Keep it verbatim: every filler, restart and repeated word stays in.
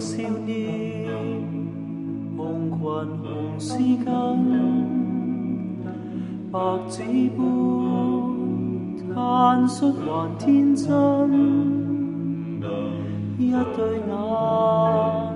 少年，夢群紅絲巾，白紙般坦率還天真，一對眼。